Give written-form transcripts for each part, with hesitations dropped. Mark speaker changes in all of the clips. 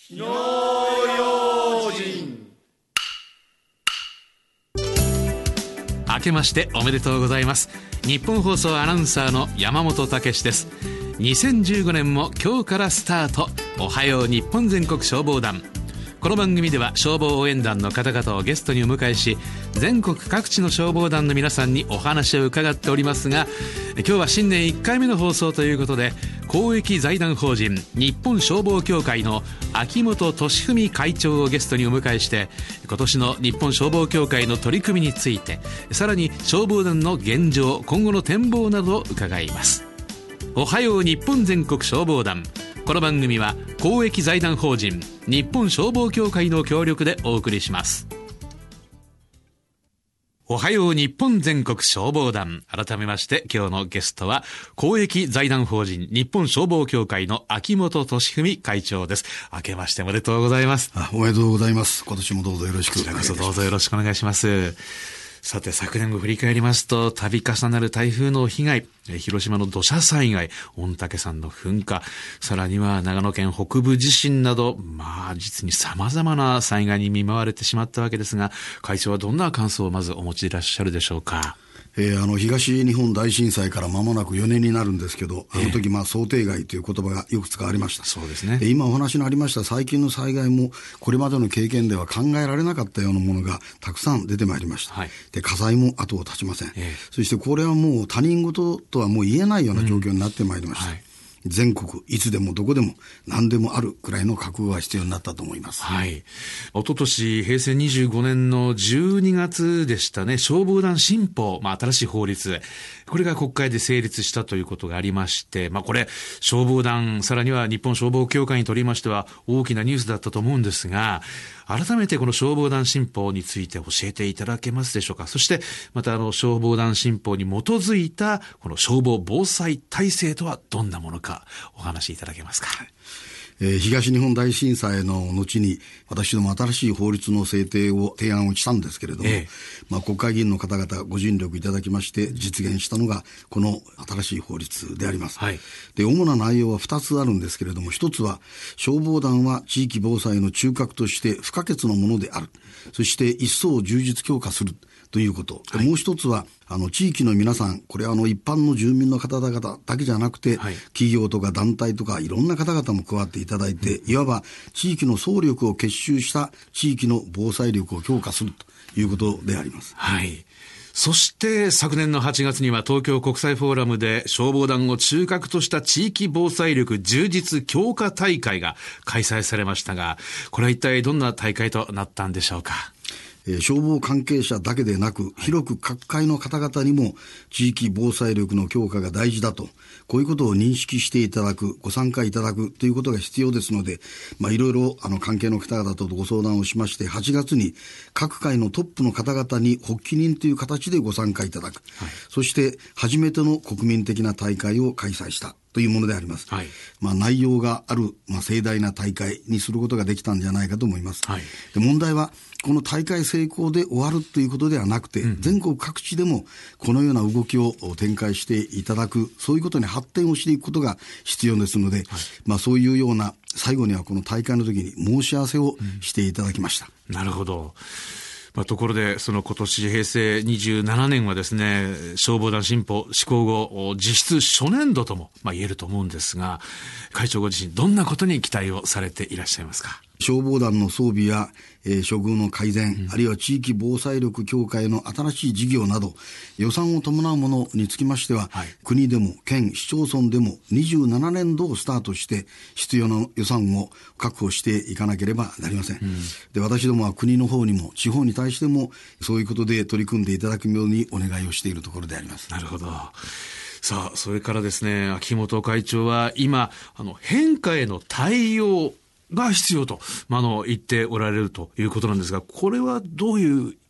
Speaker 1: 火の用心。
Speaker 2: 明けましておめでとうございます。日本放送アナウンサーの山本武史です。2015年も今日からスタート。おはよう日本全国消防団。この番組では消防応援団の方々をゲストにお迎えし、全国各地の消防団の皆さんにお話を伺っておりますが、今日は新年1回目の放送ということで、公益財団法人日本消防協会の秋元俊文会長をゲストにお迎えして、今年の日本消防協会の取り組みについて、さらに消防団の現状、今後の展望などを伺います。おはよう日本全国消防団。この番組は公益財団法人日本消防協会の協力でお送りします。おはよう日本全国消防団。改めまして今日のゲストは公益財団法人日本消防協会の秋元俊文会長です。明けましておめでとうございます。
Speaker 3: おめでとうございます。今年もどうぞよろしくお願いします。
Speaker 2: こちらこそどうぞよろしくお願いします。さて、昨年を振り返りますと、度重なる台風の被害、広島の土砂災害、御嶽山の噴火、さらには長野県北部地震など、実に様々な災害に見舞われてしまったわけですが、会長はどんな感想をまずお持ちでいらっしゃるでしょうか。
Speaker 3: 東日本大震災から間もなく4年になるんですけど、あの時想定外という言葉がよく使われました。
Speaker 2: そうですね。
Speaker 3: 今お話のありました最近の災害も、これまでの経験では考えられなかったようなものがたくさん出てまいりました。で、火災も後を絶ちません。そしてこれはもう他人事とはもう言えないような状況になってまいりました。全国いつでもどこでも何でもあるくらいの覚悟が必要になったと思います。
Speaker 2: 一昨年平成25年の12月でしたね。消防団新法、新しい法律、これが国会で成立したということがありまして、これ消防団、さらには日本消防協会にとりましては大きなニュースだったと思うんですが、改めてこの消防団新法について教えていただけますでしょうか。そしてまた消防団新法に基づいたこの消防防災体制とはどんなものかお話しいただけますか。
Speaker 3: 東日本大震災の後に私ども新しい法律の制定を提案をしたんですけれども、国会議員の方々ご尽力いただきまして実現したのがこの新しい法律であります。で、主な内容は2つあるんですけれども、1つは消防団は地域防災の中核として不可欠のものである。そして一層充実強化するということ。もう一つは地域の皆さん、これは一般の住民の方々だけじゃなくて、企業とか団体とかいろんな方々も加わっていただいて、いわば地域の総力を結集した地域の防災力を強化するということであります。
Speaker 2: そして昨年の8月には東京国際フォーラムで消防団を中核とした地域防災力充実強化大会が開催されましたが、これは一体どんな大会となったんでしょうか。
Speaker 3: 消防関係者だけでなく、広く各界の方々にも地域防災力の強化が大事だと、こういうことを認識していただく、ご参加いただくということが必要ですので、いろいろ関係の方々とご相談をしまして、8月に各界のトップの方々に発起人という形でご参加いただく。そして初めての国民的な大会を開催したというものであります。内容がある、盛大な大会にすることができたんじゃないかと思います。で、問題はこの大会成功で終わるということではなくて、全国各地でもこのような動きを展開していただく、そういうことに発展をしていくことが必要ですので、そういうような最後にはこの大会の時に申し合わせをしていただきました。
Speaker 2: なるほど。ところで今年平成27年はですね、消防団新法施行後実質初年度とも言えると思うんですが、会長ご自身どんなことに期待をされていらっしゃいますか。
Speaker 3: 消防団の装備や、処遇の改善、あるいは地域防災力強化への新しい事業など予算を伴うものにつきましては、国でも県市町村でも27年度をスタートして必要な予算を確保していかなければなりません。で、私どもは国の方にも地方に対してもそういうことで取り組んでいただくようにお願いをしているところであります。
Speaker 2: なるほど。さあ、それからですね、秋元会長は今変化への対応が必要と、言っておられるということなんですが、これはどういう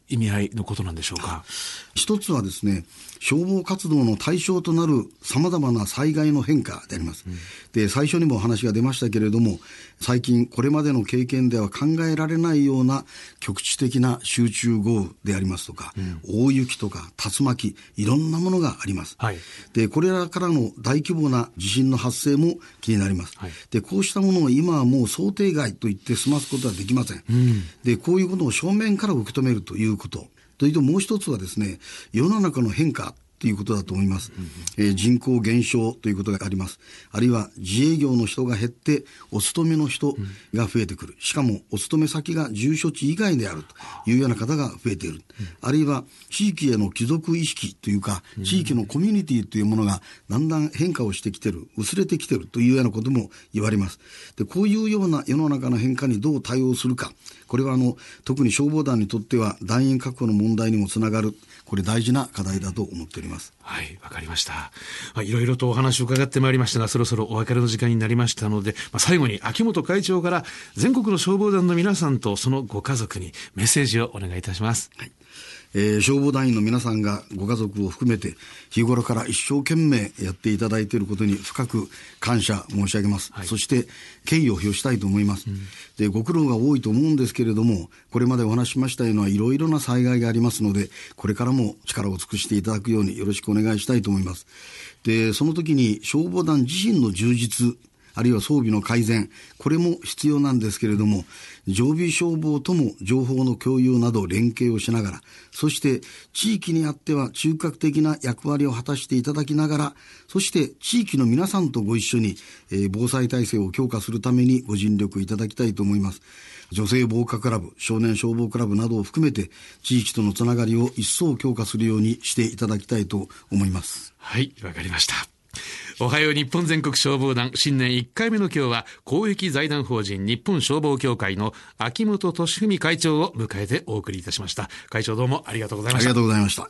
Speaker 2: 意味合いのことなんでしょうか。
Speaker 3: 一つはですね、消防活動の対象となる様々な災害の変化であります。で、最初にもお話が出ましたけれども、最近これまでの経験では考えられないような局地的な集中豪雨でありますとか、大雪とか竜巻、いろんなものがあります。で、これらからの大規模な地震の発生も気になります。で、こうしたものを今はもう想定外と言って済ますことはできません。で、こういうことを正面から受け止めるということ。というと、もう一つはですね、世の中の変化ということだと思います。人口減少ということがあります。あるいは自営業の人が減ってお勤めの人が増えてくる。しかもお勤め先が住所地以外であるというような方が増えている。あるいは地域への帰属意識というか、地域のコミュニティというものがだんだん変化をしてきている、薄れてきているというようなことも言われます。で、こういうような世の中の変化にどう対応するか。これは特に消防団にとっては団員確保の問題にもつながる、これ大事な課題だと思っております。
Speaker 2: はい、わかりました。いろいろとお話を伺ってまいりましたが、そろそろお別れの時間になりましたので、最後に秋元会長から全国の消防団の皆さんとそのご家族にメッセージをお願いいたします。
Speaker 3: 消防団員の皆さんがご家族を含めて日頃から一生懸命やっていただいていることに深く感謝申し上げます。そして敬意を表したいと思います。で、ご苦労が多いと思うんですけれども、これまでお話ししましたようないろいろな災害がありますので、これからも力を尽くしていただくようによろしくお願いしたいと思います。で、その時に消防団自身の充実、あるいは装備の改善、これも必要なんですけれども、常備消防とも情報の共有など連携をしながら、そして地域にあっては中核的な役割を果たしていただきながら、そして地域の皆さんとご一緒に、防災体制を強化するためにご尽力いただきたいと思います。女性防火クラブ、少年消防クラブなどを含めて地域とのつながりを一層強化するようにしていただきたいと思います。
Speaker 2: はい、わかりました。おはよう日本全国消防団新年1回目の今日は公益財団法人日本消防協会の秋元俊文会長を迎えてお送りいたしました。会長どうもありがとうございました。
Speaker 3: ありがとうございました。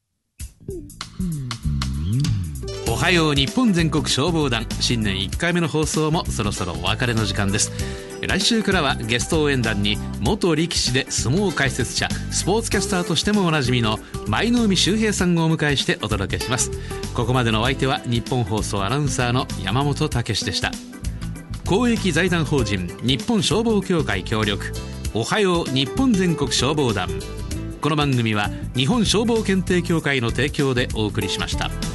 Speaker 2: おはよう日本全国消防団新年1回目の放送もそろそろお別れの時間です。来週からはゲスト応援団に元力士で相撲解説者、スポーツキャスターとしてもおなじみの舞の海秀平さんをお迎えしてお届けします。ここまでのお相手は日本放送アナウンサーの山本武史でした。公益財団法人日本消防協会協力、おはよう日本全国消防団。この番組は日本消防検定協会の提供でお送りしました。